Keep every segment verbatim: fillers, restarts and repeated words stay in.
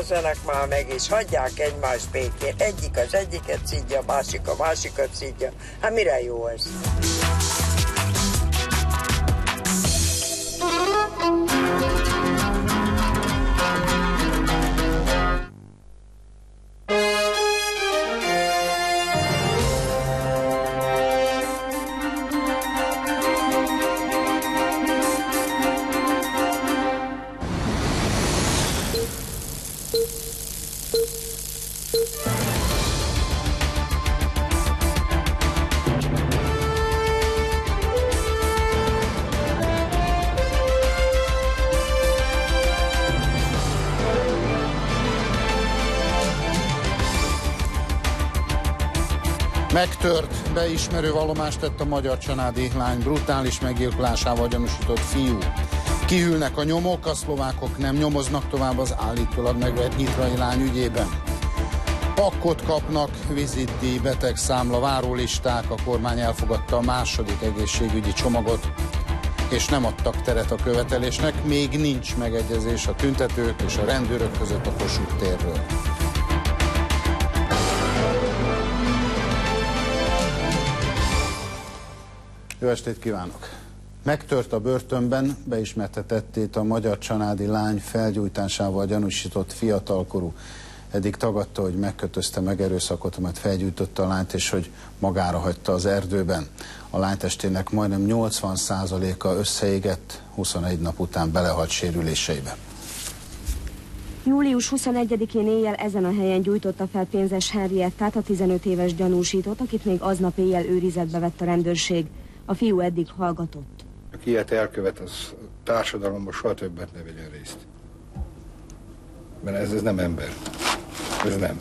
Egyezzenek már meg, és hagyják egymást békén. Egyik az egyiket szidja, a másik a másikat szidja. Hát mire jó ez? Megtört, beismerő vallomást tett a magyarcsanádi lány brutális meggyilkolásával gyanúsított fiú. Kihűlnek a nyomok, a szlovákok nem nyomoznak tovább az állítólag megvert nyitrai lány ügyében. Pakkot kapnak, vizitdíj, betegszámla, várólisták, a kormány elfogadta a második egészségügyi csomagot, és nem adtak teret a követelésnek, még nincs megegyezés a tüntetők és a rendőrök között a Kossuth térről. Jó estét kívánok! Megtört a börtönben, beismerte tettét a magyarcsanádi lány felgyújtásával gyanúsított fiatalkorú. Eddig tagadta, hogy megkötözte, megerőszakolta, mert felgyújtotta a lányt, és hogy magára hagyta az erdőben. A lány testének majdnem nyolcvan százaléka összeégett, huszonegy nap után belehalt sérüléseibe. július huszonegyedikén éjjel ezen a helyen gyújtotta fel Pénzes Henriettát, a tizenöt éves gyanúsított, akit még aznap éjjel őrizetbe vett a rendőrség. A fiú eddig hallgatott. Aki ilyet elkövet, az társadalomban soha többet ne vegyen részt. Mert ez, ez nem ember. Ez nem.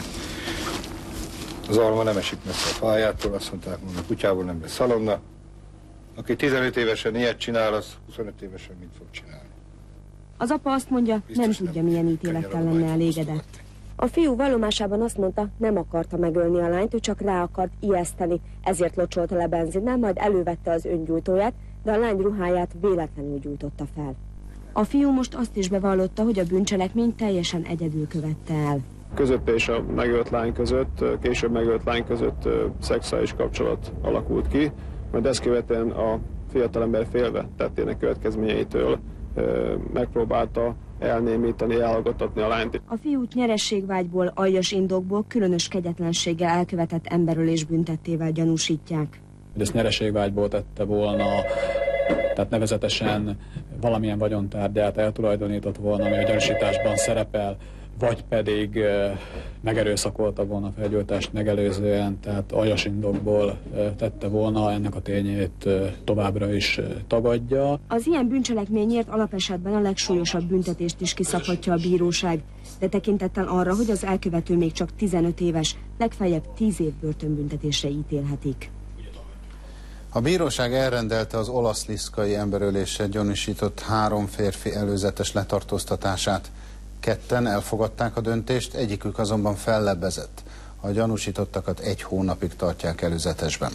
Az alma nem esik messze a fájától, azt mondták, hogy a kutyából nem lesz szalonna. Aki tizenöt évesen ilyet csinál, az huszonöt évesen mit fog csinálni. Az apa azt mondja, biztos nem tudja, nem milyen ítélettel lenne elégedett. A fiú vallomásában azt mondta, nem akarta megölni a lányt, ő csak rá akart ijeszteni, ezért locsolta le benzinnel, majd elővette az öngyújtóját, de a lány ruháját véletlenül gyújtotta fel. A fiú most azt is bevallotta, hogy a bűncselekményt teljesen egyedül követte el. Között és a megölt lány között, később megölt lány között szexuális kapcsolat alakult ki, majd ezt követően a fiatalember félve tettének következményeitől megpróbálta elnémítani, elhallgattatni a lányt. A fiút nyerességvágyból, aljas indokból, különös kegyetlenséggel elkövetett emberölés büntettével gyanúsítják. Ezt nyerességvágyból tette volna, tehát nevezetesen valamilyen vagyontárgyát eltulajdonított volna, ami a gyanúsításban szerepel, vagy pedig uh, megerőszakolta volna a felgyújtást megelőzően, tehát aljas indokból uh, tette volna, ennek a tényét uh, továbbra is uh, tagadja. Az ilyen bűncselekményért alapesetben a legsúlyosabb büntetést is kiszabhatja a bíróság, de tekintettel arra, hogy az elkövető még csak tizenöt éves, legfeljebb tíz év börtönbüntetésre ítélhetik. A bíróság elrendelte az olasz-liszkai emberöléssel gyanúsított három férfi előzetes letartóztatását. Ketten elfogadták a döntést, egyikük azonban fellebbezett. A gyanúsítottakat egy hónapig tartják előzetesben.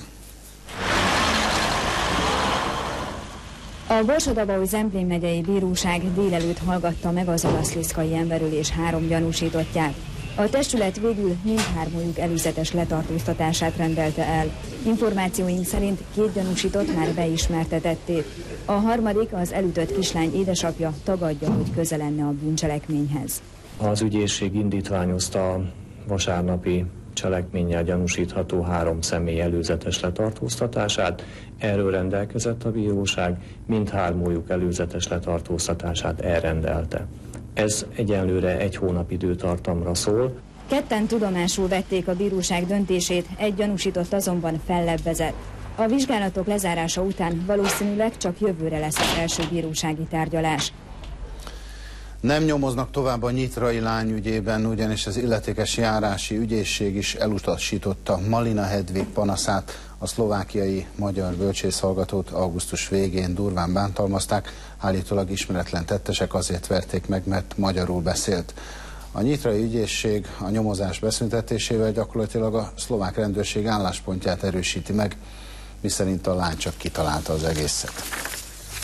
A Borsod-Abaúj-Zemplén megyei bíróság délelőtt hallgatta meg az olasz-liszkai emberölés három gyanúsítottját. A testület végül mindhármójuk előzetes letartóztatását rendelte el. Információink szerint két gyanúsított már beismerte tettét. A harmadik, az elütött kislány édesapja tagadja, hogy köze lenne a bűncselekményhez. Az ügyészség indítványozta a vasárnapi cselekménnyel gyanúsítható három személy előzetes letartóztatását. Erről rendelkezett a bíróság, mindhármójuk előzetes letartóztatását elrendelte. Ez egyenlőre egy hónap időtartamra szól. Ketten tudomásul vették a bíróság döntését, egy gyanúsított azonban fellebbezett. A vizsgálatok lezárása után valószínűleg csak jövőre lesz az első bírósági tárgyalás. Nem nyomoznak tovább a nyitrai lány ügyében, ugyanis az illetékes járási ügyészség is elutasította Malina Hedvig panaszát. A szlovákiai magyar bölcsészhallgatót augusztus végén durván bántalmazták, állítólag ismeretlen tettesek azért verték meg, mert magyarul beszélt. A nyitrai ügyészség a nyomozás beszüntetésével gyakorlatilag a szlovák rendőrség álláspontját erősíti meg, miszerint a lány csak kitalálta az egészet.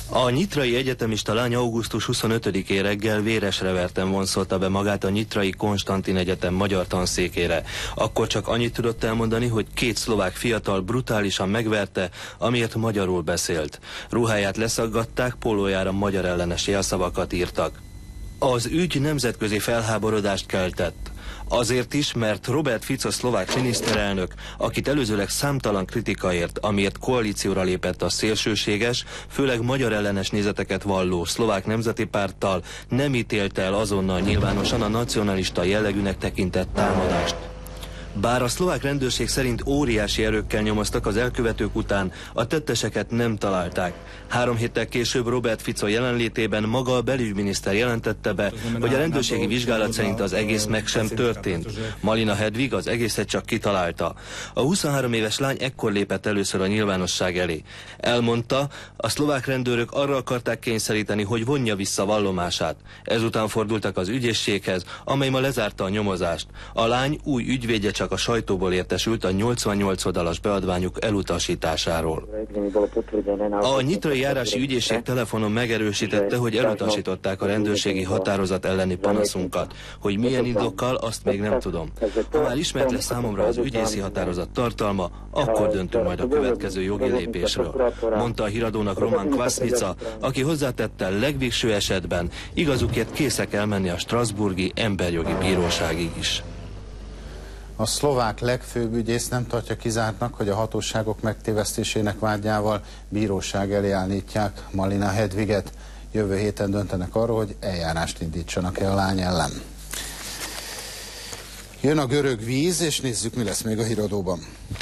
A nyitrai egyetemista lány augusztus huszonötödikén reggel véresre verten vonszolta be magát a Nyitrai Konstantin Egyetem magyar tanszékére. Akkor csak annyit tudott elmondani, hogy két szlovák fiatal brutálisan megverte, amiért magyarul beszélt. Ruháját leszaggatták, pólójára magyar ellenes jelszavakat írtak. Az ügy nemzetközi felháborodást keltett. Azért is, mert Robert Fico szlovák miniszterelnök, akit előzőleg számtalan kritikaért, amiért koalícióra lépett a szélsőséges, főleg magyar ellenes nézeteket valló szlovák nemzeti párttal, nem ítélte el azonnal nyilvánosan a nacionalista jellegűnek tekintett támadást. Bár a szlovák rendőrség szerint óriási erőkkel nyomoztak az elkövetők után, a tetteseket nem találták. Három héttel később Robert Fico jelenlétében maga a belügyminiszter jelentette be, hogy a rendőrségi vizsgálat szerint az egész meg sem történt. Malina Hedvig az egészet csak kitalálta. A huszonhárom éves lány ekkor lépett először a nyilvánosság elé. Elmondta, a szlovák rendőrök arra akarták kényszeríteni, hogy vonja vissza vallomását. Ezután fordultak az ügyészséghez, amely ma lezárta a nyomozást. A lány új ügyvédje csak a sajtóból értesült a nyolcvannyolc oldalas beadványuk elutasításáról. A nyitrai járási ügyészség telefonon megerősítette, hogy elutasították a rendőrségi határozat elleni panaszunkat. Hogy milyen indokkal, azt még nem tudom. Ha már ismert lesz számomra az ügyészi határozat tartalma, akkor döntünk majd a következő jogi lépésről, mondta a híradónak Roman Kvasnica, aki hozzátette, legvégső esetben igazukért készek elmenni a strasbourgi emberjogi bíróságig is. A szlovák legfőbb ügyész nem tartja kizártnak, hogy a hatóságok megtévesztésének vágyával bíróság elé állítják Malina Hedviget. Jövő héten döntenek arról, hogy eljárást indítsanak el a lány ellen. Jön a görög víz, és nézzük, mi lesz még a híradóban.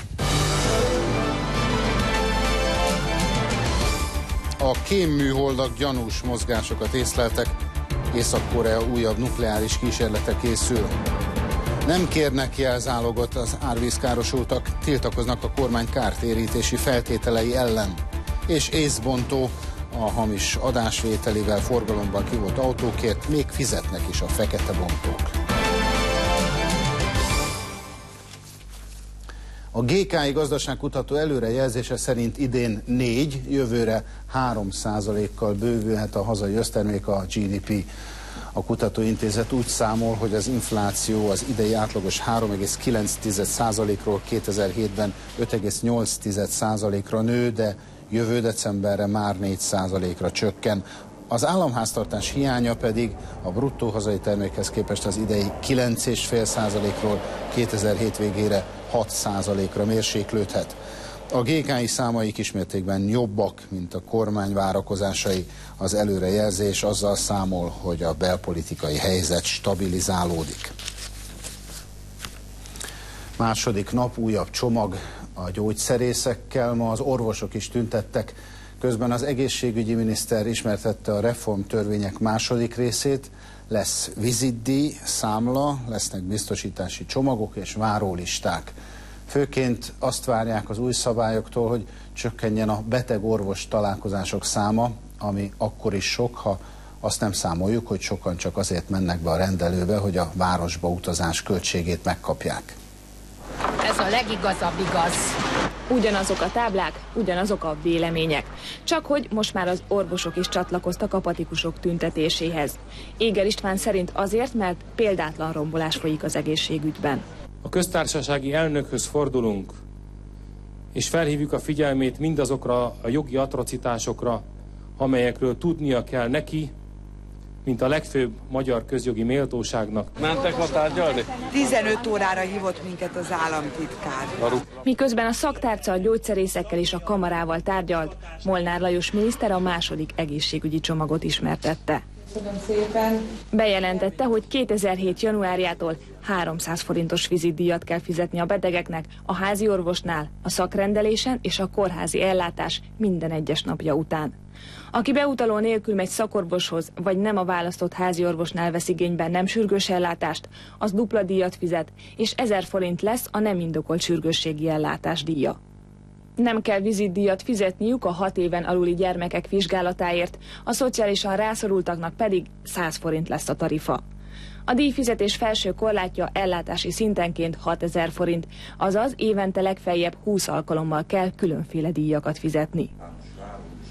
A kémműholdak gyanús mozgásokat észleltek, Észak-Korea újabb nukleáris kísérlete készül. Nem kérnek jelzálogot az árvízkárosultak, tiltakoznak a kormány kártérítési feltételei ellen. És észbontó, a hamis adásvételével forgalomban kivont autókért még fizetnek is a fekete bontók. A gé ká i gazdaságkutató előrejelzése szerint idén négy, jövőre három százalékkal bővülhet a hazai össztermék, a gé dé pé. A kutatóintézet úgy számol, hogy az infláció az idei átlagos három egész kilenc százalékról kétezer-hétben öt egész nyolc százalékra nő, de jövő decemberre már négy százalékra csökken. Az államháztartás hiánya pedig a bruttó hazai termékhez képest az idei kilenc egész öt százalékról kétezer-hét végére hat százalékra mérséklődhet. A gé ká i számai kismértékben jobbak, mint a kormány várakozásai. Az előrejelzés azzal számol, hogy a belpolitikai helyzet stabilizálódik. Második nap újabb csomag a gyógyszerészekkel, ma az orvosok is tüntettek. Közben az egészségügyi miniszter ismertette a reformtörvények második részét. Lesz vizitdíj, számla, lesznek biztosítási csomagok és várólisták. Főként azt várják az új szabályoktól, hogy csökkenjen a beteg-orvos találkozások száma, ami akkor is sok, ha azt nem számoljuk, hogy sokan csak azért mennek be a rendelőbe, hogy a városba utazás költségét megkapják. Ez a legigazabb igaz. Ugyanazok a táblák, ugyanazok a vélemények. Csak hogy most már az orvosok is csatlakoztak a patikusok tüntetéséhez. Éger István szerint azért, mert példátlan rombolás folyik az egészségügyben. A köztársasági elnökhöz fordulunk, és felhívjuk a figyelmét mindazokra a jogi atrocitásokra, amelyekről tudnia kell neki, mint a legfőbb magyar közjogi méltóságnak. Mentek ma tárgyalni? tizenöt órára hívott minket az államtitkár. Miközben a szaktárca a gyógyszerészekkel és a kamarával tárgyalt, Molnár Lajos miniszter a második egészségügyi csomagot ismertette. Köszönöm szépen. Bejelentette, hogy kétezer-hét januárjától háromszáz forintos vizitdíjat kell fizetni a betegeknek a házi orvosnál, a szakrendelésen és a kórházi ellátás minden egyes napja után. Aki beutaló nélkül megy szakorvoshoz, vagy nem a választott házi orvosnál vesz igényben nem sürgős ellátást, az dupla díjat fizet, és ezer forint lesz a nem indokolt sürgősségi ellátás díja. Nem kell vizitdíjat fizetniük a hat éven aluli gyermekek vizsgálatáért, a szociálisan rászorultaknak pedig száz forint lesz a tarifa. A díjfizetés felső korlátja ellátási szintenként hatezer forint, azaz évente legfeljebb húsz alkalommal kell különféle díjakat fizetni.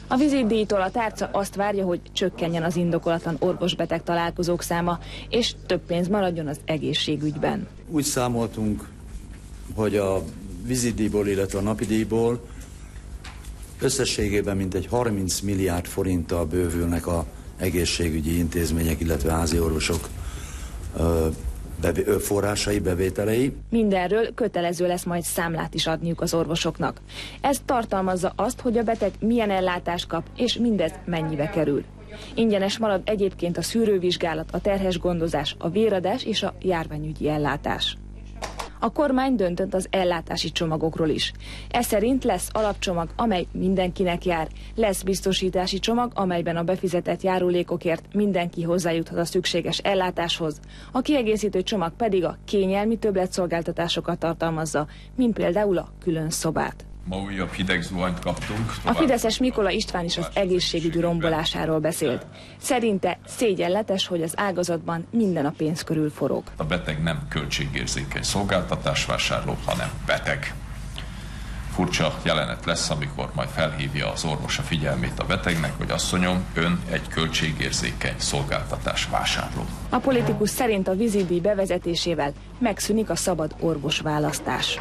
A vizittdíjtól a tárca azt várja, hogy csökkenjen az indokolatlan orvos-beteg találkozók száma, és több pénz maradjon az egészségügyben. Úgy számoltunk, hogy a vizittdíjból, illetve a napidíjból összességében mintegy harminc milliárd forinttal bővülnek az egészségügyi intézmények, illetve házi orvosok Bevé- forrásai, bevételei. Mindenről kötelező lesz majd számlát is adniuk az orvosoknak. Ez tartalmazza azt, hogy a beteg milyen ellátást kap, és mindez mennyibe kerül. Ingyenes marad egyébként a szűrővizsgálat, a terhes gondozás, a véradás és a járványügyi ellátás. A kormány döntött az ellátási csomagokról is. Ez szerint lesz alapcsomag, amely mindenkinek jár. Lesz biztosítási csomag, amelyben a befizetett járulékokért mindenki hozzájuthat a szükséges ellátáshoz. A kiegészítő csomag pedig a kényelmi többletszolgáltatásokat tartalmazza, mint például a külön szobát. Ma újabb hideg zuhanyt kaptunk. A fideszes Mikola István is az egészségügyi rombolásáról beszélt. Szerinte szégyenletes, hogy az ágazatban minden a pénz körül forog. A beteg nem költségérzékeny szolgáltatásvásárló, hanem beteg. Furcsa jelenet lesz, amikor majd felhívja az orvos a figyelmét a betegnek, hogy asszonyom, ön egy költségérzékeny szolgáltatás vásárló. A politikus szerint a vizittdíj bevezetésével megszűnik a szabad orvosválasztás.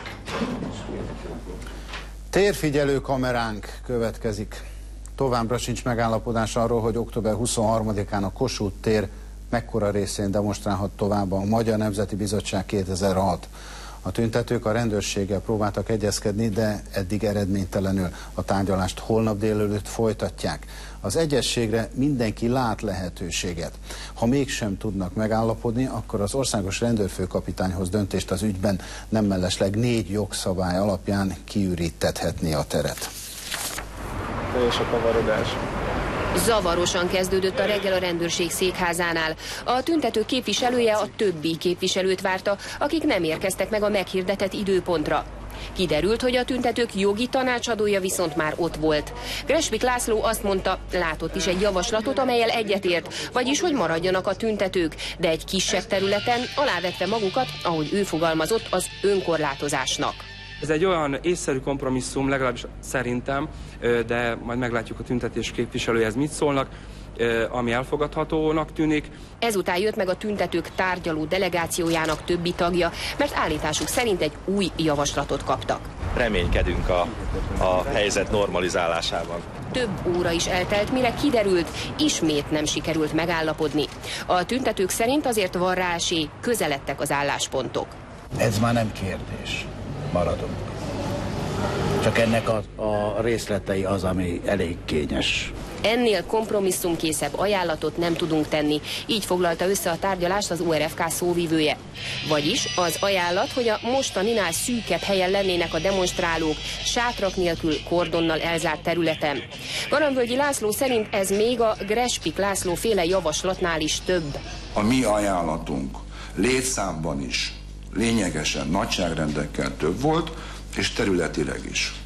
Térfigyelő kameránk következik. Továbbra sincs megállapodás arról, hogy október huszonharmadikán a Kossuth tér mekkora részén demonstrálhat tovább a Magyar Nemzeti Bizottság kétezer-hat. A tüntetők a rendőrséggel próbáltak egyezkedni, de eddig eredménytelenül. A tárgyalást holnap délelőtt folytatják. Az egyezségre mindenki lát lehetőséget. Ha mégsem tudnak megállapodni, akkor az országos rendőrfőkapitányhoz döntést az ügyben nem mellesleg négy jogszabály alapján kiürítethetné a teret. És a kavarodás. Zavarosan kezdődött a reggel a rendőrség székházánál. A tüntető képviselője a többi képviselőt várta, akik nem érkeztek meg a meghirdetett időpontra. Kiderült, hogy a tüntetők jogi tanácsadója viszont már ott volt. Grespik László azt mondta, látott is egy javaslatot, amellyel egyetért, vagyis hogy maradjanak a tüntetők, de egy kisebb területen alávetve magukat, ahogy ő fogalmazott, az önkorlátozásnak. Ez egy olyan észszerű kompromisszum, legalábbis szerintem, de majd meglátjuk a tüntetés képviselőhez mit szólnak, ami elfogadhatónak tűnik. Ezután jött meg a tüntetők tárgyaló delegációjának többi tagja, mert állításuk szerint egy új javaslatot kaptak. Reménykedünk a, a helyzet normalizálásában. Több óra is eltelt, mire kiderült, ismét nem sikerült megállapodni. A tüntetők szerint azért van rá esély, közeledtek az álláspontok. Ez már nem kérdés. Maradunk. Csak ennek a, a részletei az, ami elég kényes. Ennél kompromisszumkészebb ajánlatot nem tudunk tenni, így foglalta össze a tárgyalást az o er ef ká szóvivője. Vagyis az ajánlat, hogy a mostaninál szűkebb helyen lennének a demonstrálók, sátrak nélkül kordonnal elzárt területen. Garamvölgyi László szerint ez még a Grespik László féle javaslatnál is több. A mi ajánlatunk létszámban is lényegesen nagyságrendekkel több volt, és területileg is.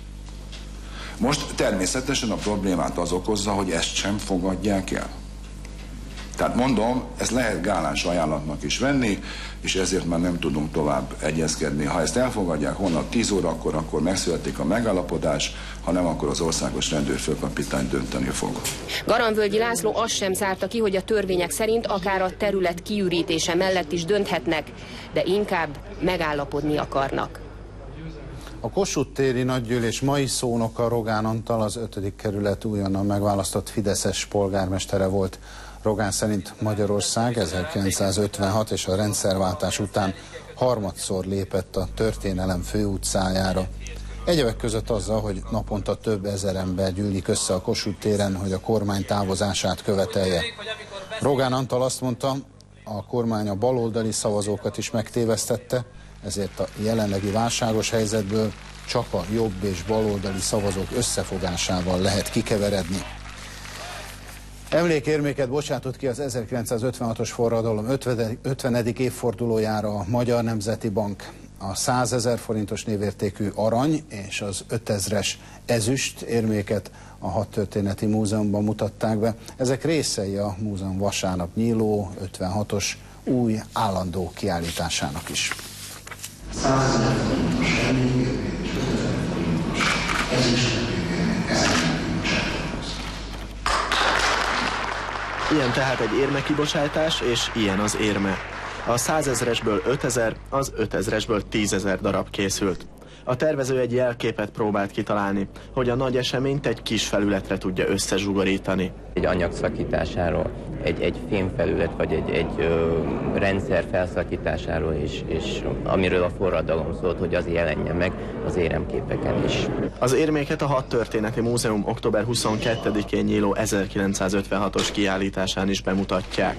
Most természetesen a problémát az okozza, hogy ezt sem fogadják el. Tehát mondom, ezt lehet gáláns ajánlatnak is venni, és ezért már nem tudunk tovább egyezkedni. Ha ezt elfogadják holnap tíz órakor, akkor megszületik a megállapodás, ha nem, akkor az országos rendőrfőkapitány dönteni fog. Garamvölgyi László azt sem zárta ki, hogy a törvények szerint akár a terület kiürítése mellett is dönthetnek, de inkább megállapodni akarnak. A Kossuth téri nagygyűlés mai szónoka Rogán Antal, az ötödik kerület újonnan megválasztott fideszes polgármestere volt. Rogán szerint Magyarország ezerkilencszázötvenhat és a rendszerváltás után harmadszor lépett a történelem főutcájára. Egyebek között azzal, hogy naponta több ezer ember gyűlik össze a Kossuth téren, hogy a kormány távozását követelje. Rogán Antal azt mondta, a kormány a baloldali szavazókat is megtévesztette, ezért a jelenlegi válságos helyzetből csak a jobb és baloldali szavazók összefogásával lehet kikeveredni. Emlékérméket bocsátott ki az ezerkilencszázötvenhatos forradalom ötvenedik évfordulójára a Magyar Nemzeti Bank. A százezer forintos névértékű arany és az ötezres ezüst érméket a Hadtörténeti Múzeumban mutatták be. Ezek részei a múzeum vasárnap nyíló ötvenhatos új állandó kiállításának is. százezer forintos emlékérmék és ötezer forintos ezüst Ilyen tehát egy érmekibocsátás, és ilyen az érme. A százezresből ötezer, az ötezresből tízezer darab készült. A tervező egy jelképet próbált kitalálni, hogy a nagy eseményt egy kis felületre tudja összezsugorítani. Egy anyag szakításáról, egy, egy fémfelület, vagy egy, egy ö, rendszer felszakításáról, és, és amiről a forradalom szólt, hogy az jelenjen meg az éremképeken is. Az érméket a Hadtörténeti Múzeum október huszonkettedikén nyíló ezerkilencszázötvenhatos kiállításán is bemutatják.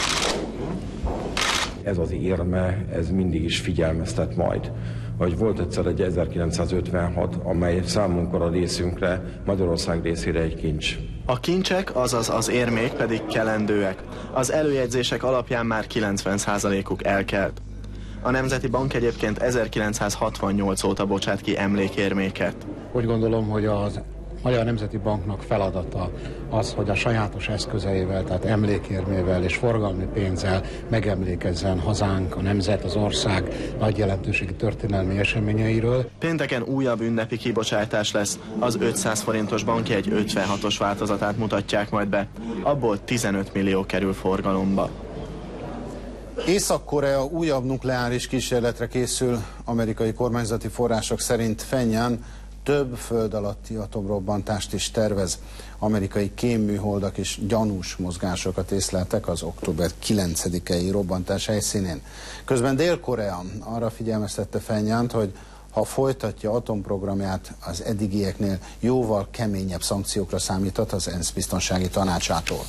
Ez az érme, ez mindig is figyelmeztet majd. Hogy volt egyszer egy ezerkilencszázötvenhat, amely számunkra a részünkre, Magyarország részére egy kincs. A kincsek, azaz az érmék pedig kelendőek. Az előjegyzések alapján már kilencven százalékuk elkelt. A Nemzeti Bank egyébként ezerkilencszázhatvannyolc óta bocsát ki emlékérméket. Úgy gondolom, hogy az Magyar Nemzeti Banknak feladata az, hogy a sajátos eszközeivel, tehát emlékérmével és forgalmi pénzzel megemlékezzen hazánk, a nemzet, az ország nagy jelentőségi történelmi eseményeiről. Pénteken újabb ünnepi kibocsátás lesz. Az ötszáz forintos bankjegy ötvenhatos változatát mutatják majd be. Abból tizenöt millió kerül forgalomba. Észak-Korea újabb nukleáris kísérletre készül. Amerikai kormányzati források szerint Phenján több föld alatti atomrobbantást is tervez. Amerikai kémműholdak és gyanús mozgásokat észleltek az október kilencedikei robbantás helyszínén. Közben Dél-Korea arra figyelmeztette Phenjant, hogy ha folytatja atomprogramját, az eddigieknél jóval keményebb szankciókra számíthat az ENSZ biztonsági tanácsától.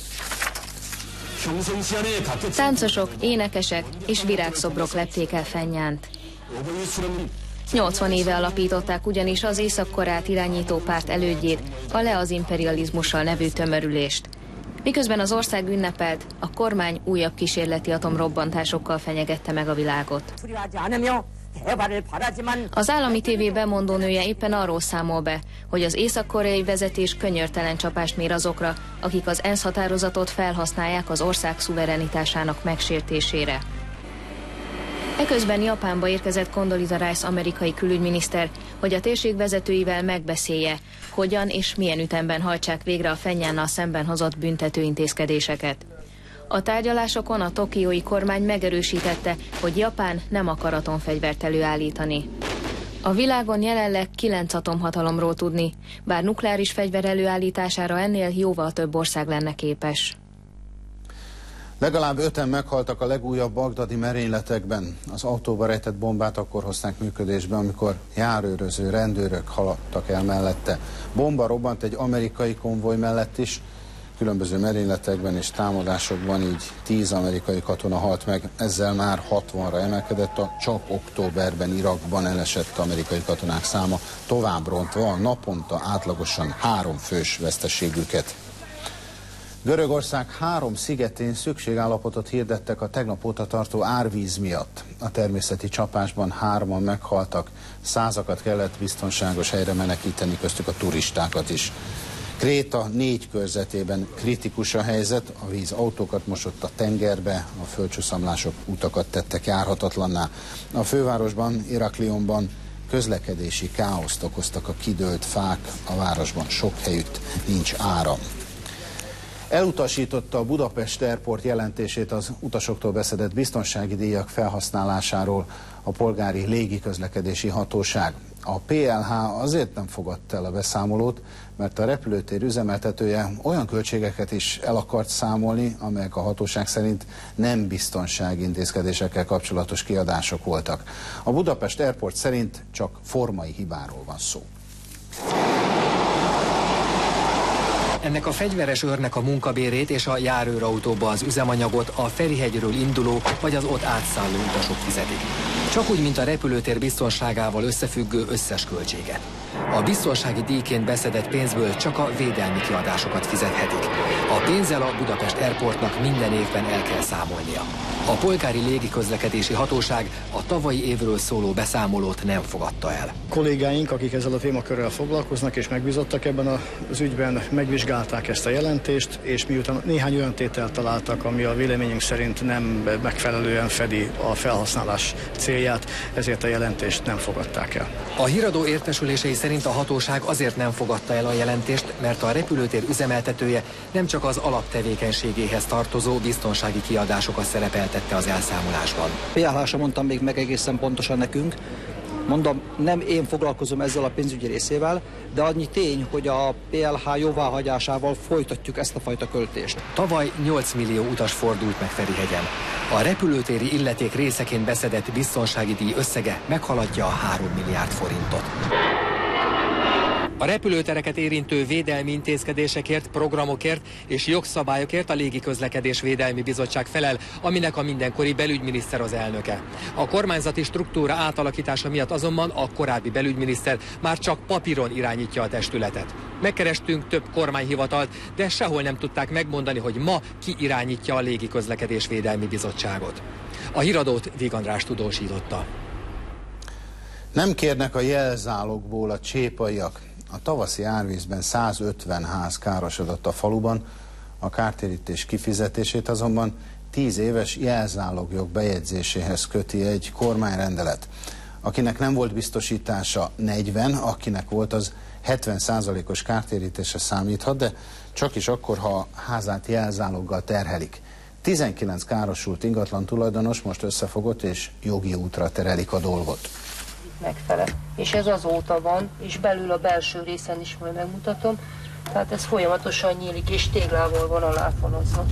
Táncosok, énekesek és virágszobrok lepték el Phenjant. nyolcvan éve alapították ugyanis az Észak-Koreát irányító párt elődjét, a Le az imperializmussal nevű tömörülést. Miközben az ország ünnepelt, a kormány újabb kísérleti atomrobbantásokkal fenyegette meg a világot. Az állami tévé bemondónője éppen arról számol be, hogy az észak-koreai vezetés könyörtelen csapást mér azokra, akik az ENSZ határozatot felhasználják az ország szuverenitásának megsértésére. Eközben Japánba érkezett Condoleezza Rice amerikai külügyminiszter, hogy a térség vezetőivel megbeszélje, hogyan és milyen ütemben hajtsák végre a Phenjannal szemben hozott büntető intézkedéseket. A tárgyalásokon a tokiói kormány megerősítette, hogy Japán nem akar atomfegyvert előállítani. A világon jelenleg kilenc atomhatalomról tudni, bár nukleáris fegyver előállítására ennél jóval több ország lenne képes. Legalább öten meghaltak a legújabb bagdadi merényletekben. Az autóba rejtett bombát akkor hozták működésbe, amikor járőröző rendőrök haladtak el mellette. Bomba robbant egy amerikai konvoj mellett is. Különböző merényletekben és támadásokban így tíz amerikai katona halt meg, ezzel már hatvanra emelkedett a csak októberben Irakban elesett amerikai katonák száma, tovább rontva a naponta átlagosan három fős veszteségüket. Görögország három szigetén szükségállapotot hirdettek a tegnap óta tartó árvíz miatt. A természeti csapásban hárman meghaltak, százakat kellett biztonságos helyre menekíteni, köztük a turistákat is. Kréta négy körzetében kritikus a helyzet, a víz autókat mosott a tengerbe, a földcsúszamlások utakat tettek járhatatlanná. A fővárosban, Iraklionban közlekedési káoszt okoztak a kidőlt fák, a városban sok helyütt nincs áram. Elutasította a Budapest Airport jelentését az utasoktól beszedett biztonsági díjak felhasználásáról a polgári légiközlekedési hatóság. A pé el há azért nem fogadta el a beszámolót, mert a repülőtér üzemeltetője olyan költségeket is el akart számolni, amelyek a hatóság szerint nem biztonsági intézkedésekkel kapcsolatos kiadások voltak. A Budapest Airport szerint csak formai hibáról van szó. Ennek a fegyveres őrnek a munkabérét és a járőrautóba az üzemanyagot a Ferihegyről induló vagy az ott átszálló utasok fizetik. Csak úgy, mint a repülőtér biztonságával összefüggő összes költséget. A biztonsági díjként beszedett pénzből csak a védelmi kiadásokat fizethetik. A pénzzel a Budapest Airportnak minden évben el kell számolnia. A polgári légiközlekedési hatóság a tavalyi évről szóló beszámolót nem fogadta el. Kollégáink, akik ezzel a témakörrel foglalkoznak és megbízottak ebben az ügyben, megvizsgálták ezt a jelentést, és miután néhány olyan tételt találtak, ami a véleményünk szerint nem megfelelően fedi a felhasználás célját, ezért a jelentést nem fogadták el. A híradó értesülései szerint a hatóság azért nem fogadta el a jelentést, mert a repülőtér üzemeltetője nem csak az alaptevékenységéhez tartozó biztonsági kiadásokat szerepeltette az elszámolásban. pé el há sem mondtam még meg egészen pontosan nekünk. Mondom, nem én foglalkozom ezzel a pénzügyi részével, de annyi tény, hogy a pé el há jóváhagyásával folytatjuk ezt a fajta költést. Tavaly nyolc millió utas fordult meg Ferihegyen. A repülőtéri illeték részeként beszedett biztonsági díj összege meghaladja a három milliárd forintot. A repülőtereket érintő védelmi intézkedésekért, programokért és jogszabályokért a Légiközlekedés Védelmi Bizottság felel, aminek a mindenkori belügyminiszter az elnöke. A kormányzati struktúra átalakítása miatt azonban a korábbi belügyminiszter már csak papíron irányítja a testületet. Megkerestünk több kormányhivatalt, de sehol nem tudták megmondani, hogy ma ki irányítja a Légiközlekedés Védelmi Bizottságot. A híradót Víg András tudósította. Nem kérnek a jelzálogból a csépaiak. A tavaszi árvízben százötven ház károsodott a faluban, a kártérítés kifizetését azonban tíz éves jelzálogjog bejegyzéséhez köti egy kormányrendelet. Akinek nem volt biztosítása negyven, akinek volt, az hetven százalékos kártérítése számíthat, de csak is akkor, ha a házát jelzáloggal terhelik. tizenkilenc károsult ingatlan tulajdonos most összefogott és jogi útra terelik a dolgot. Megfelel. És ez azóta van, és belül a belső részen is majd megmutatom. Tehát ez folyamatosan nyílik, és téglával van aláfalazva.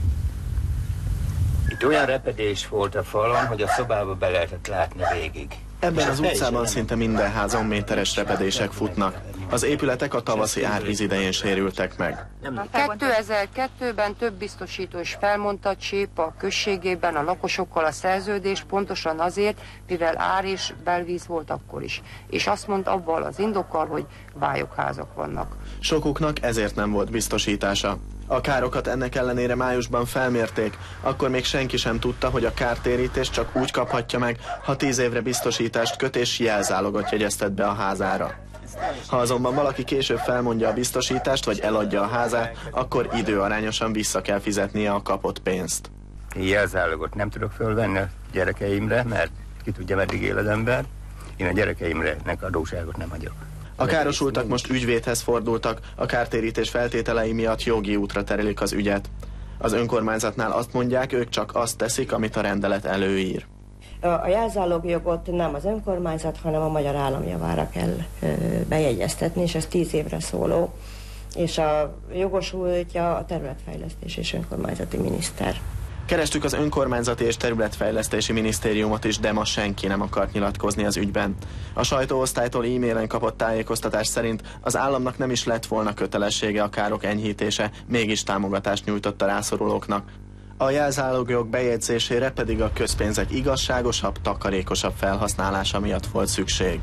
Itt olyan repedés volt a falon, hogy a szobába be lehetett látni végig. Ebben az utcában szinte minden házon méteres repedések futnak. Az épületek a tavaszi árvíz idején sérültek meg. kétezer-kettőben több biztosító is felmondta Csépa községében a lakosokkal a szerződést, pontosan azért, mivel ár és belvíz volt akkor is. És azt mondta abban az indokkal, hogy vályogházak vannak. Sokuknak ezért nem volt biztosítása. A károkat ennek ellenére májusban felmérték, akkor még senki sem tudta, hogy a kártérítést csak úgy kaphatja meg, ha tíz évre biztosítást köt és jelzálogot jegyeztet be a házára. Ha azonban valaki később felmondja a biztosítást vagy eladja a házát, akkor időarányosan vissza kell fizetnie a kapott pénzt. Jelzálogot nem tudok fölvenni a gyerekeimre, mert ki tudja, meddig él az ember. Én a gyerekeimre adósságot nem hagyok. A károsultak most ügyvédhez fordultak, a kártérítés feltételei miatt jogi útra terelik az ügyet. Az önkormányzatnál azt mondják, ők csak azt teszik, amit a rendelet előír. A jelzálogjogot nem az önkormányzat, hanem a magyar állam javára kell bejegyeztetni, és ez tíz évre szóló. És a jogosultja a területfejlesztés és önkormányzati miniszter. Kerestük az önkormányzati és területfejlesztési minisztériumot is, de ma senki nem akart nyilatkozni az ügyben. A sajtóosztálytól e-mailen kapott tájékoztatás szerint az államnak nem is lett volna kötelessége a károk enyhítése, mégis támogatást nyújtott a rászorulóknak. A jelzálogjog bejegyzésére pedig a közpénzek igazságosabb, takarékosabb felhasználása miatt volt szükség.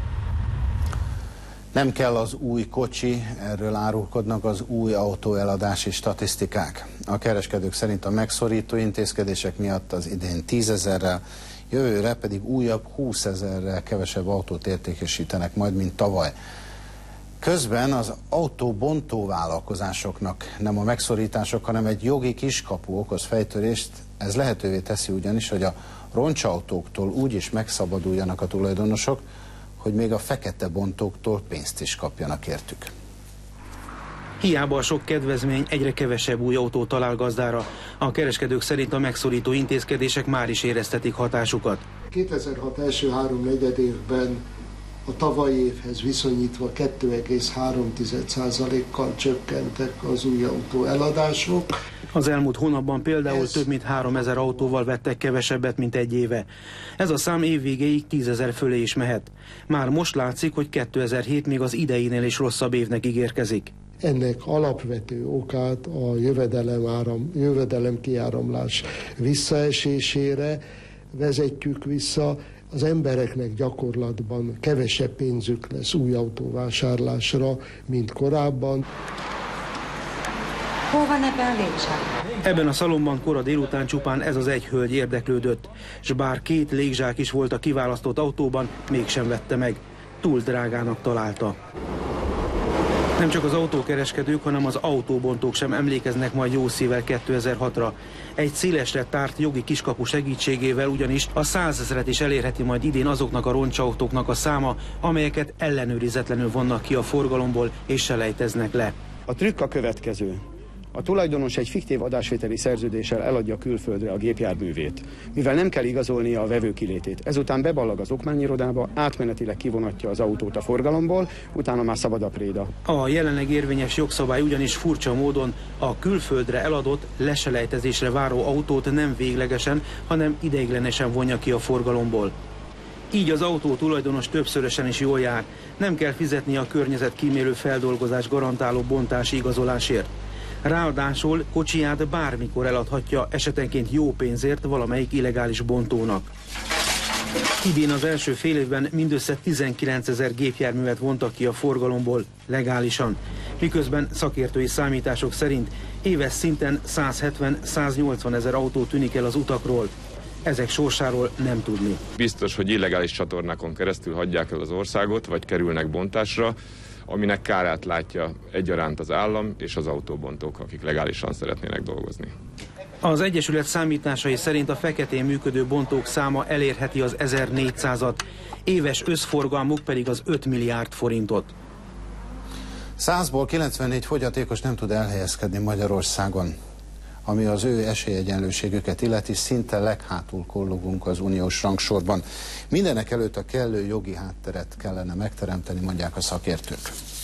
Nem kell az új kocsi, erről árulkodnak az új autóeladási statisztikák. A kereskedők szerint a megszorító intézkedések miatt az idén tízezerrel, jövőre pedig újabb húszezerrel kevesebb autót értékesítenek majd, mint tavaly. Közben az autóbontó vállalkozásoknak nem a megszorítások, hanem egy jogi kiskapu okoz fejtörést. Ez lehetővé teszi ugyanis, hogy a roncsautóktól úgy is megszabaduljanak a tulajdonosok, hogy még a fekete bontóktól pénzt is kapjanak értük. Hiába a sok kedvezmény, egyre kevesebb új autó talál gazdára. A kereskedők szerint a megszorító intézkedések már is éreztetik hatásukat. kétezer-hat első három negyedévben a tavalyi évhez viszonyítva kettő egész három százalékkal csökkentek az új autó eladások. Az elmúlt hónapban például Ez... több mint háromezer autóval vettek kevesebbet, mint egy éve. Ez a szám évvégéig tízezer fölé is mehet. Már most látszik, hogy kétezer-hét még az ideinél is rosszabb évnek ígérkezik. Ennek alapvető okát a jövedelem, áram, jövedelem kiáramlás visszaesésére vezetjük vissza. Az embereknek gyakorlatban kevesebb pénzük lesz új autóvásárlásra, mint korábban. Hol van ebben a légzsák? Ebben a szalomban kora délután csupán ez az egy hölgy érdeklődött, s bár két légzsák is volt a kiválasztott autóban, mégsem vette meg. Túl drágának találta. Nem csak az autókereskedők, hanem az autóbontók sem emlékeznek majd jó szívvel kétezer-hatra. Egy szélesre tárt jogi kiskapu segítségével ugyanis a százezret is elérheti majd idén azoknak a roncsautóknak a száma, amelyeket ellenőrizetlenül vonnak ki a forgalomból és selejteznek le. A trükk a következő. A tulajdonos egy fiktív adásvételi szerződéssel eladja külföldre a gépjárművét, mivel nem kell igazolnia a vevő kilétét. Ezután beballag az okmányirodába, átmenetileg kivonatja az autót a forgalomból, utána már szabad a préda. A jelenleg érvényes jogszabály ugyanis furcsa módon a külföldre eladott, leselejtezésre váró autót nem véglegesen, hanem ideiglenesen vonja ki a forgalomból. Így az autó tulajdonos többszörösen is jól jár. Nem kell fizetni a környezetkímélő feldolgozás garantáló bontási igazolásért. Ráadásul kocsiját bármikor eladhatja esetenként jó pénzért valamelyik illegális bontónak. Idén az első fél évben mindössze tizenkilencezer gépjárművet vontak ki a forgalomból legálisan, miközben szakértői számítások szerint éves szinten százhetven-száznyolcvan ezer autó tűnik el az utakról. Ezek sorsáról nem tudni. Biztos, hogy illegális csatornákon keresztül hagyják el az országot, vagy kerülnek bontásra, aminek kárát látja egyaránt az állam és az autóbontók, akik legálisan szeretnének dolgozni. Az Egyesület számításai szerint a feketén működő bontók száma elérheti az ezernégyszázat, éves összforgalmuk pedig az öt milliárd forintot. Százból kilencvennégy fogyatékos nem tud elhelyezkedni Magyarországon. Ami az ő esélyegyenlőségüket illeti, szinte leghátul kollogunk az uniós rangsorban. Mindenek előtt a kellő jogi hátteret kellene megteremteni, mondják a szakértők.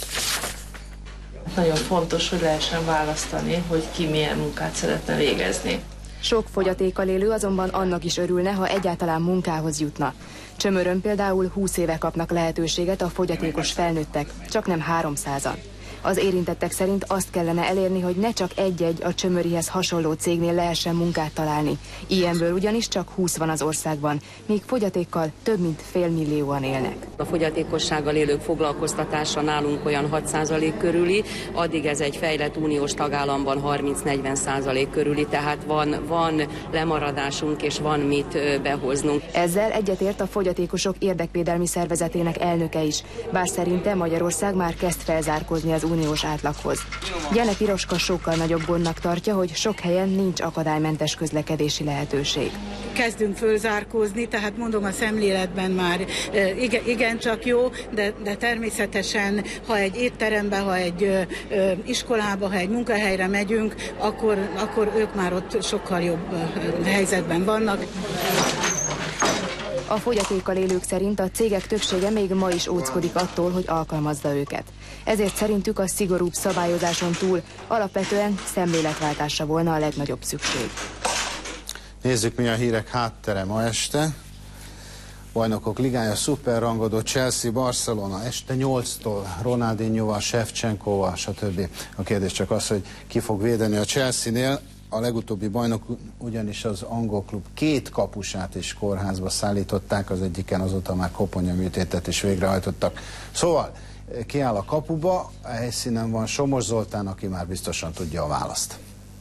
Nagyon fontos, hogy lehessen választani, hogy ki milyen munkát szeretne végezni. Sok fogyatékkal élő azonban annak is örülne, ha egyáltalán munkához jutna. Csömörön például húsz éve kapnak lehetőséget a fogyatékos felnőttek, csak nem háromszázan. Az érintettek szerint azt kellene elérni, hogy ne csak egy-egy a Csömörihez hasonló cégnél lehessen munkát találni. Ilyenből ugyanis csak húsz van az országban, míg fogyatékkal több mint félmillióan élnek. A fogyatékossággal élők foglalkoztatása nálunk olyan hat százalék körüli, addig ez egy fejlett uniós tagállamban harminc-negyven százalék körüli, tehát van, van lemaradásunk és van mit behoznunk. Ezzel egyetért a fogyatékosok érdekvédelmi szervezetének elnöke is, bár szerinte Magyarország már kezd felzárkózni az uniós átlaghoz. Gyene Piroska sokkal nagyobb gondnak tartja, hogy sok helyen nincs akadálymentes közlekedési lehetőség. Kezdünk fölzárkózni, tehát mondom, a szemléletben már igen, igen csak jó, de, de természetesen, ha egy étterembe, ha egy ö, ö, iskolába, ha egy munkahelyre megyünk, akkor, akkor ők már ott sokkal jobb ö, helyzetben vannak. A fogyatékkal élők szerint a cégek többsége még ma is óckodik attól, hogy alkalmazza őket. Ezért szerintük a szigorúbb szabályozáson túl alapvetően szemléletváltásra volna a legnagyobb szükség. Nézzük, mi a hírek háttere ma este. Bajnokok ligája szuperrangodó Chelsea, Barcelona este nyolctól Ronaldinhoval, Shevchenkoval, stb. A kérdés csak az, hogy ki fog védeni a Chelsea-nél. A legutóbbi bajnok ugyanis az angol klub két kapusát is kórházba szállították, az egyiken azóta már koponyaműtétet is végrehajtottak. Szóval kiáll a kapuba, a helyszínen van Somos Zoltán, aki már biztosan tudja a választ.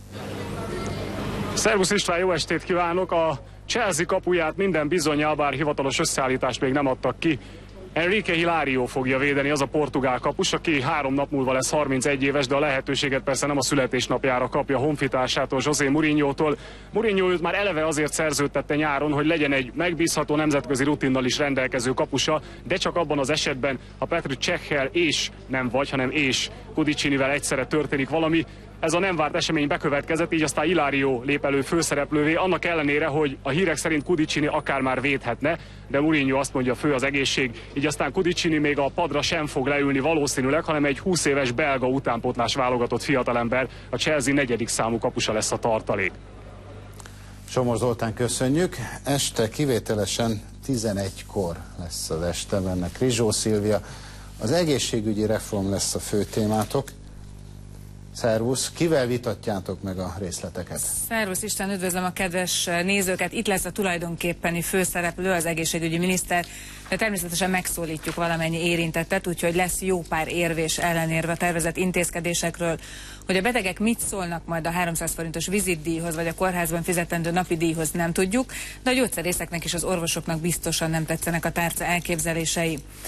Szervusz István, jó estét kívánok! A Chelsea kapuját minden bizonnyal, bár hivatalos összeállítást még nem adtak ki, Enrique Hilario fogja védeni, az a portugál kapus, aki három nap múlva lesz harmincegy éves, de a lehetőséget persze nem a születésnapjára kapja honfitársától, José Mourinho-tól. Mourinho őt már eleve azért szerződtette nyáron, hogy legyen egy megbízható nemzetközi rutinnal is rendelkező kapusa, de csak abban az esetben, ha Petr Cechel és nem vagy, hanem és Kudicinivel egyszerre történik valami. Ez a nem várt esemény bekövetkezett, így aztán Hilario lép elő főszereplővé, annak ellenére, hogy a hírek szerint Kudicini akár már védhetne, de Mourinho azt mondja, fő az egészség, így aztán Kudicini még a padra sem fog leülni valószínűleg, hanem egy húsz éves belga utánpótlás válogatott fiatalember, a Chelsea negyedik számú kapusa lesz a tartalék. Somos Zoltán, köszönjük. Este kivételesen tizenegykor lesz az este, benne Krizsó Szilvia. Az egészségügyi reform lesz a fő témátok. Szervusz, kivel vitatjátok meg a részleteket? Szervusz Isten, üdvözlöm a kedves nézőket. Itt lesz a tulajdonképpeni főszereplő, az egészségügyi miniszter, de természetesen megszólítjuk valamennyi érintettet, úgyhogy lesz jó pár érvés ellenérve a tervezett intézkedésekről. Hogy a betegek mit szólnak majd a háromszáz forintos vizitdíjhoz, vagy a kórházban fizetendő napi díjhoz, nem tudjuk, de a gyógyszerészeknek és az orvosoknak biztosan nem tetszenek a tárca elképzelései.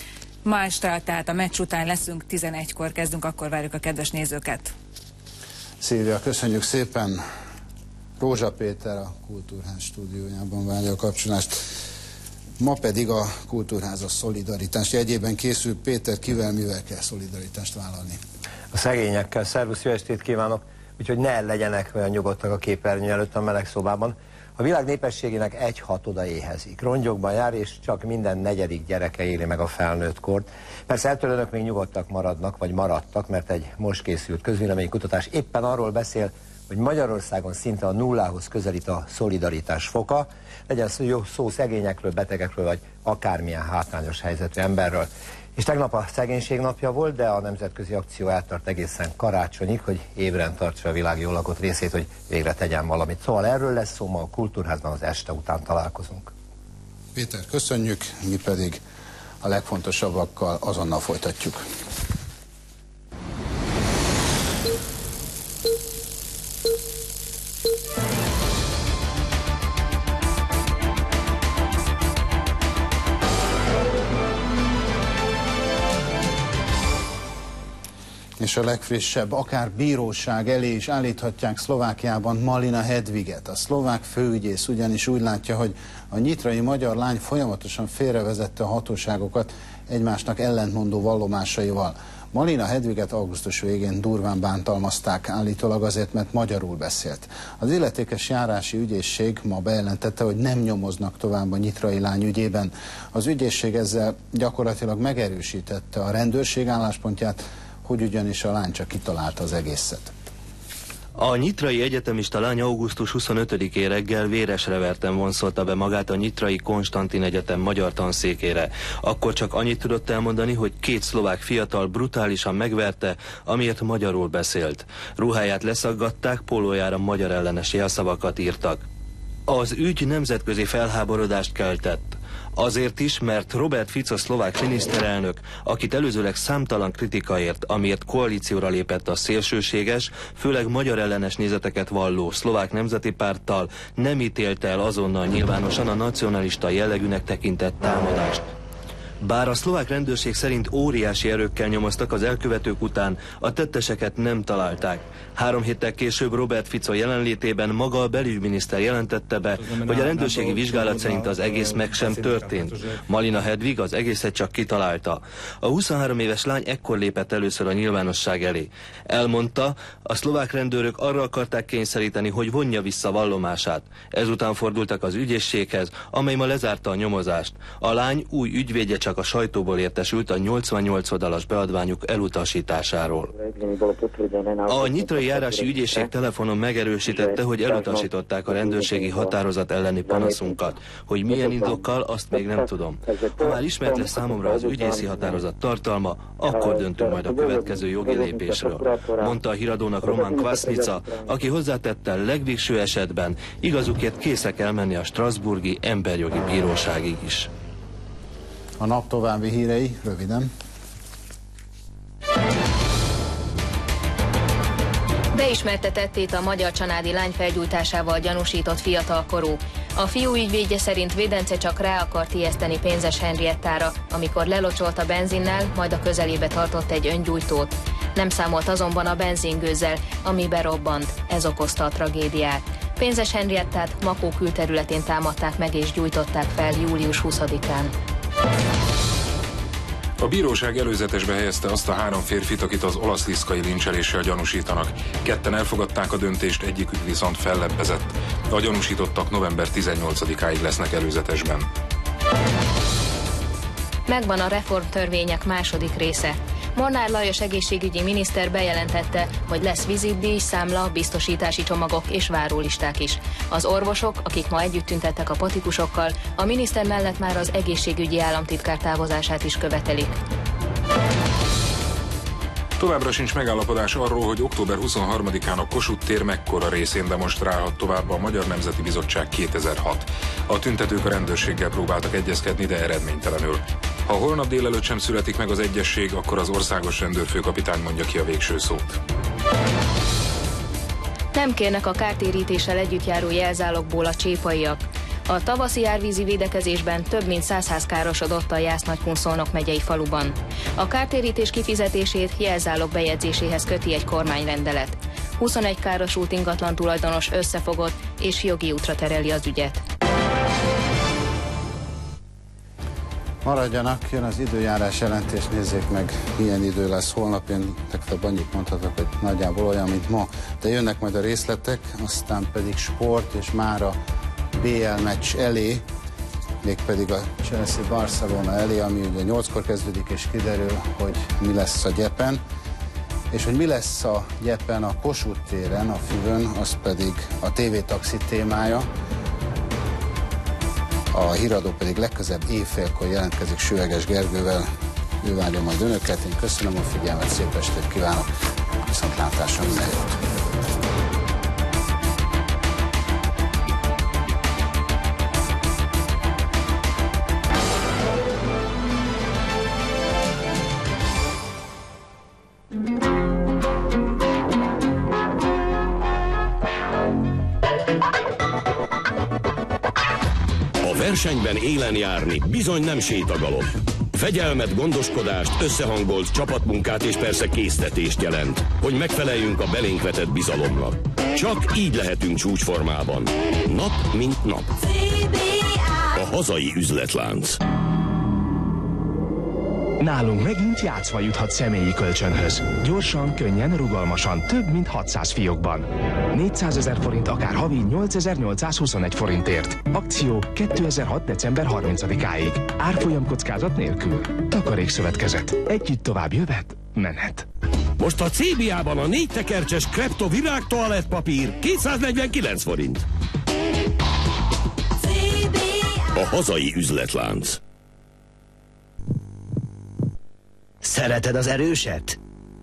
Ma este, tehát a meccs után leszünk, tizenegykor kezdünk, akkor várjuk a kedves nézőket. Szilvia, köszönjük szépen. Rózsa Péter a Kultúrház stúdiójában várja a kapcsolást. Ma pedig a Kultúrház a szolidaritás jegyében készül. Péter, kivel, mivel kell szolidaritást vállalni? A szegényekkel. Szervusz, jó estét kívánok! Úgyhogy ne legyenek olyan nyugodtak a képernyő előtt a meleg szobában. A világ népességének egy hatoda éhezik. Rongyokban jár, és csak minden negyedik gyereke éli meg a felnőtt kort. Persze ettől önök még nyugodtak maradnak, vagy maradtak, mert egy most készült közvéleménykutatás éppen arról beszél, hogy Magyarországon szinte a nullához közelít a szolidaritás foka, legyen szó, szó szegényekről, betegekről, vagy akármilyen hátrányos helyzetű emberről. És tegnap a szegénység napja volt, de a nemzetközi akció eltart egészen karácsonyig, hogy ébren tartsa a világ jól lakott részét, hogy végre tegyen valamit. Szóval erről lesz szó, ma a Kultúrházban az este után találkozunk. Péter, köszönjük, mi pedig a legfontosabbakkal azonnal folytatjuk. És a legfrissebb, akár bíróság elé is állíthatják Szlovákiában Malina Hedviget. A szlovák főügyész ugyanis úgy látja, hogy a nyitrai magyar lány folyamatosan félrevezette a hatóságokat egymásnak ellentmondó vallomásaival. Malina Hedviget augusztus végén durván bántalmazták, állítólag azért, mert magyarul beszélt. Az illetékes járási ügyészség ma bejelentette, hogy nem nyomoznak tovább a nyitrai lány ügyében. Az ügyészség ezzel gyakorlatilag megerősítette a rendőrség álláspontját, hogy ugyanis a lány csak kitalálta az egészet. A nyitrai egyetemista lány augusztus huszonötödikén reggel véresre verten vonszolta be magát a nyitrai Konstantin Egyetem magyar tanszékére. Akkor csak annyit tudott elmondani, hogy két szlovák fiatal brutálisan megverte, amiért magyarul beszélt. Ruháját leszaggatták, pólójára magyar ellenes jelszavakat írtak. Az ügy nemzetközi felháborodást keltett. Azért is, mert Robert Fico szlovák miniszterelnök, akit előzőleg számtalan kritika ért, amiért koalícióra lépett a szélsőséges, főleg magyar ellenes nézeteket valló szlovák nemzeti párttal, nem ítélte el azonnal nyilvánosan a nacionalista jellegűnek tekintett támadást. Bár a szlovák rendőrség szerint óriási erőkkel nyomoztak az elkövetők után, a tetteseket nem találták. Három héttel később Robert Fico jelenlétében maga a belügyminiszter jelentette be, hogy a rendőrségi vizsgálat szerint az egész meg sem történt. Malina Hedvig az egészet csak kitalálta. A huszonhárom éves lány ekkor lépett először a nyilvánosság elé. Elmondta, a szlovák rendőrök arra akarták kényszeríteni, hogy vonja vissza vallomását. Ezután fordultak az ügyészséghez, amely ma lezárta a nyomozást. A lány új ügyvédje csak a sajtóból értesült a nyolcvannyolc oldalas beadványuk elutasításáról. A nyitrai járási ügyészség telefonon megerősítette, hogy elutasították a rendőrségi határozat elleni panaszunkat. Hogy milyen indokkal, azt még nem tudom. Ha már ismert lesz számomra az ügyészi határozat tartalma, akkor döntünk majd a következő jogi lépésről, mondta a híradónak Roman Kvasnica, aki hozzátette, legvégső esetben igazukért készek elmenni a strasbourgi emberjogi bíróságig is. A nap további hírei, röviden. Beismerte tettét a magyar csanádi lány felgyújtásával gyanúsított fiatalkorú. A fiú ügyvédje szerint védence csak rá akart ijeszteni Pénzes Henriettára, amikor lelocsolt a benzinnel, majd a közelébe tartott egy öngyújtót. Nem számolt azonban a benzingőzzel, ami berobbant. Ez okozta a tragédiát. Pénzes Henriettát Makó külterületén támadták meg és gyújtották fel július huszadikán. A bíróság előzetesbe helyezte azt a három férfit, akit az olaszliszkai lincseléssel gyanúsítanak. Ketten elfogadták a döntést, egyikük viszont fellebbezett. A gyanúsítottak november tizennyolcadikáig lesznek előzetesben. Megvan a reformtörvények második része. Molnár Lajos egészségügyi miniszter bejelentette, hogy lesz vizitdíj, számla, biztosítási csomagok és várólisták is. Az orvosok, akik ma együtt tüntettek a patikusokkal, a miniszter mellett már az egészségügyi államtitkár távozását is követelik. Továbbra sincs megállapodás arról, hogy október huszonharmadikán a Kossuth tér mekkora részén demonstrálhat tovább a Magyar Nemzeti Bizottság kétezer-hat. A tüntetők a rendőrséggel próbáltak egyezkedni, de eredménytelenül. Ha holnap délelőtt sem születik meg az egyesség, akkor az országos rendőrfőkapitány mondja ki a végső szót. Nem kérnek a kártérítéssel együtt járó jelzálogból a csépaiak. A tavaszi árvízi védekezésben több mint száz ház károsodott a Jász-Nagykun-Szolnok megyei faluban. A kártérítés kifizetését jelzálog bejegyzéséhez köti egy kormányrendelet. huszonegy károsult ingatlan tulajdonos összefogott és jogi útra tereli az ügyet. Maradjanak, jön az időjárás jelentés, nézzék meg, milyen idő lesz holnap. Én legfeljebb annyit mondhatok, hogy nagyjából olyan, mint ma, de jönnek majd a részletek, aztán pedig sport, és már a bé el meccs elé, mégpedig a Chelsea-Barcelona elé, ami ugye nyolckor kezdődik, és kiderül, hogy mi lesz a gyepen. És hogy mi lesz a gyepen a Kossuth téren, a Füvön, az pedig a tévétaxi témája. A híradó pedig legközebb éjfélkor jelentkezik Sőveges Gergővel. Ő várja majd önöket. Én köszönöm a figyelmet, szép estét kívánok. Viszontlátásra, minden jót. Versenyben élen járni bizony nem sétagalom. Fegyelmet, gondoskodást, összehangolt csapatmunkát és persze késztetést jelent, hogy megfeleljünk a belénk vetett bizalomnak. Csak így lehetünk csúcsformában. Nap mint nap. A hazai üzletlánc. Nálunk megint játszva juthat személyi kölcsönhöz. Gyorsan, könnyen, rugalmasan, több mint hatszáz fiókban. négyszázezer forint akár havi nyolcezer-nyolcszázhuszonegy forintért. Akció kétezer-hat. december harmincadikáig. Árfolyam kockázat nélkül. Takarékszövetkezet. Együtt tovább jövet, menhet. Most a cé bé á-ban a négy tekercses Krepto virág toalettpapír kétszáznegyvenkilenc forint. A hazai üzletlánc. Szereted az erőset?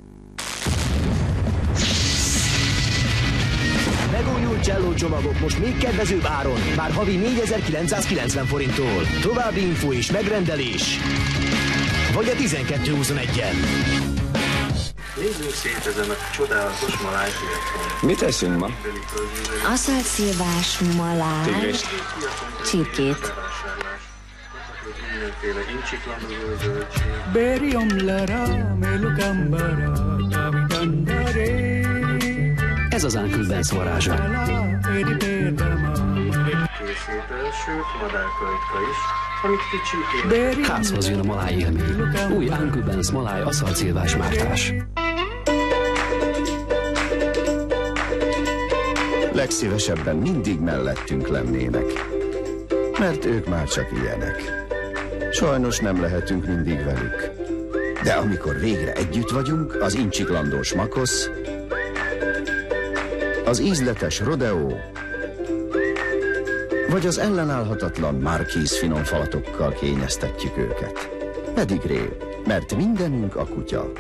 Megújult Cello csomagok most még kedvezőbb áron, már havi négyezer-kilencszázkilencven forinttól. További info és megrendelés. Vagy a tizenkettő huszonegyen. Nézzünk szét ezen a csodálatos malájpiacon. Mit eszünk ma? Aszaltszilvás, maláj, Tigrist, csirkét. Mindenféle incsiklandozó zöldség. Ez az Uncle Ben's varázsa. Készétel, sőt, madárkajtka is, amit kicsit... Házhoz jön a maláj élmény. Új Uncle Ben's maláj aszaltszilvás mártás. Legszívesebben mindig mellettünk lennének, mert ők már csak ilyenek. Sajnos nem lehetünk mindig velük. De amikor végre együtt vagyunk, az incsiklandós makosz, az ízletes rodeo, vagy az ellenállhatatlan Marquis finom falatokkal kényeztetjük őket. Pedigree, mert mindenünk a kutya.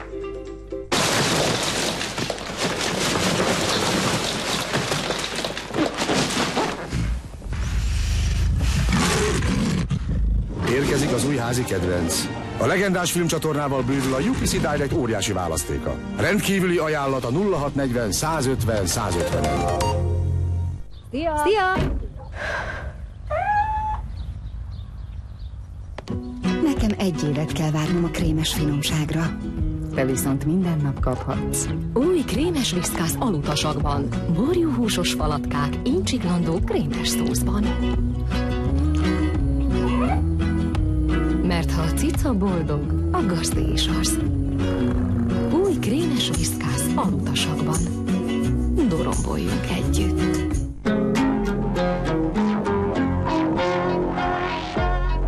Érkezik az új házi kedvenc. A legendás filmcsatornával bővül a u pé cé Direct óriási választéka. Rendkívüli ajánlat a nulla hat negyven százötven százötven. Szia! Szia! Nekem egy évet kell várnom a krémes finomságra. Te viszont minden nap kaphatsz. Új krémes viszkász alutasakban. Borjúhúsos falatkák, incsiklandó krémes szószban. Mert ha a cica boldog, a gazdi is az. Új krémes viszkász alutasakban. Doromboljunk együtt.